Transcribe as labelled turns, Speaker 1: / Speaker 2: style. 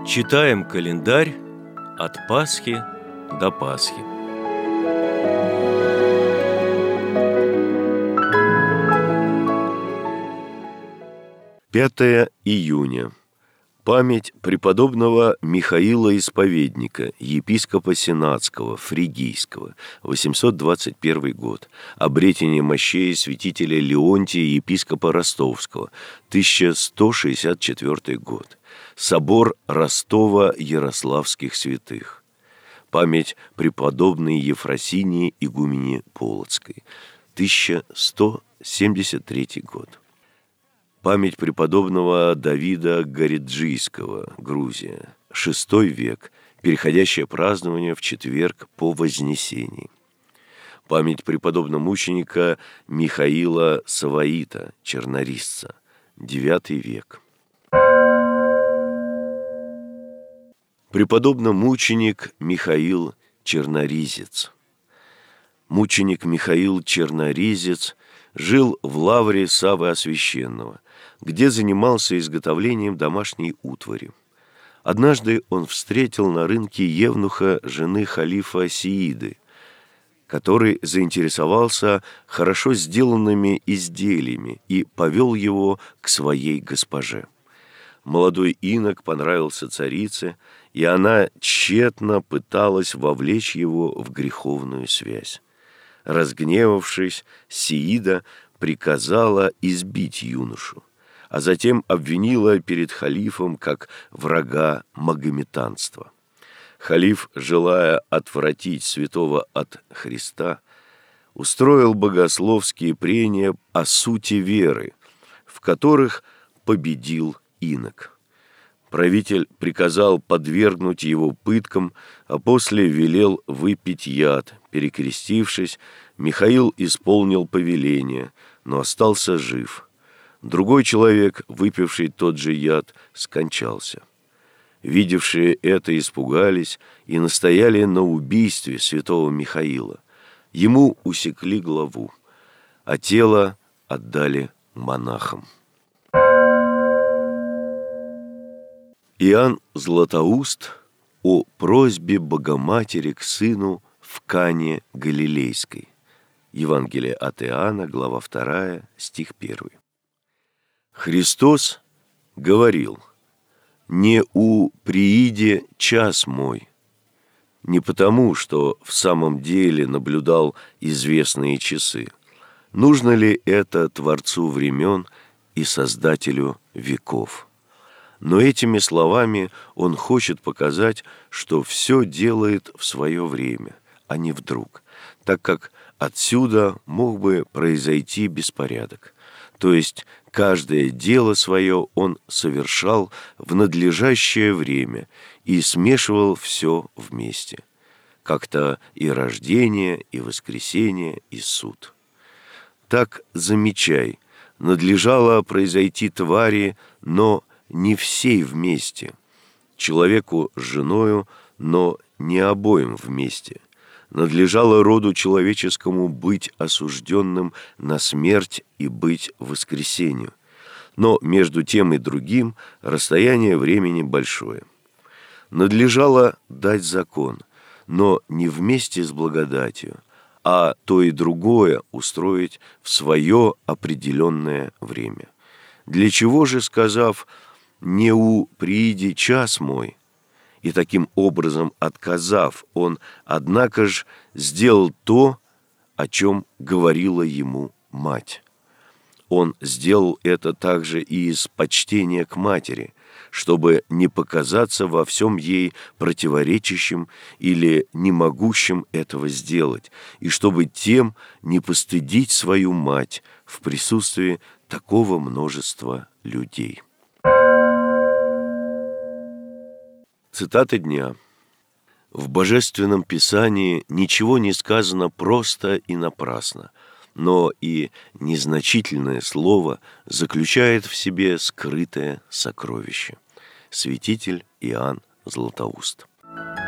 Speaker 1: Читаем календарь от Пасхи до Пасхи. Пятое июня. Память преподобного Михаила Исповедника, епископа Сенатского, Фригийского, 821 год. Обретение мощей святителя Леонтия, епископа Ростовского, 1164 год. Собор Ростова-Ярославских святых. Память преподобной Ефросинии, игумени Полоцкой, 1173 год. Память преподобного Давида Гориджийского, Грузия, VI век, переходящее празднование в четверг по Вознесении. Память преподобного мученика Михаила Саваита, чернорисца, IX век. Преподобно-мученик Михаил Черноризец. Мученик Михаил Черноризец жил в лавре Саввы Освященного, где занимался изготовлением домашней утвари. Однажды он встретил на рынке евнуха жены халифа Сииды, который заинтересовался хорошо сделанными изделиями и повел его к своей госпоже. Молодой инок понравился царице, и она тщетно пыталась вовлечь его в греховную связь. Разгневавшись, Сиида приказала избить юношу, а затем обвинила перед халифом как врага магометанства. Халиф, желая отвратить святого от Христа, устроил богословские прения о сути веры, в которых победил инок. Правитель приказал подвергнуть его пыткам, а после велел выпить яд. Перекрестившись, Михаил исполнил повеление, но остался жив. Другой человек, выпивший тот же яд, скончался. Видевшие это испугались и настояли на убийстве святого Михаила. Ему усекли главу, а тело отдали монахам. Иоанн Златоуст о просьбе Богоматери к сыну в Кане Галилейской. Евангелие от Иоанна, глава 2, стих 1. Христос говорил: «Не у прииде час мой», не потому, что в самом деле наблюдал известные часы. Нужно ли это Творцу времен и Создателю веков? Но этими словами он хочет показать, что все делает в свое время, а не вдруг, так как отсюда мог бы произойти беспорядок. То есть каждое дело свое он совершал в надлежащее время и смешивал все вместе, как-то и рождение, и воскресение, и суд. Так замечай, надлежало произойти твари, но не всей вместе, человеку с женою, но не обоим вместе. Надлежало роду человеческому быть осужденным на смерть и быть воскресению. Но между тем и другим расстояние времени большое. Надлежало дать закон, но не вместе с благодатью, а то и другое устроить в свое определенное время. Для чего же, сказав «не у прииде час мой», и таким образом отказав, он, однако ж, сделал то, о чем говорила ему мать. Он сделал это также и из почтения к матери, чтобы не показаться во всем ей противоречащим или не могущим этого сделать, и чтобы тем не постыдить свою мать в присутствии такого множества людей. Цитата дня. В Божественном Писании ничего не сказано просто и напрасно, но и незначительное слово заключает в себе скрытое сокровище. Святитель Иоанн Златоуст.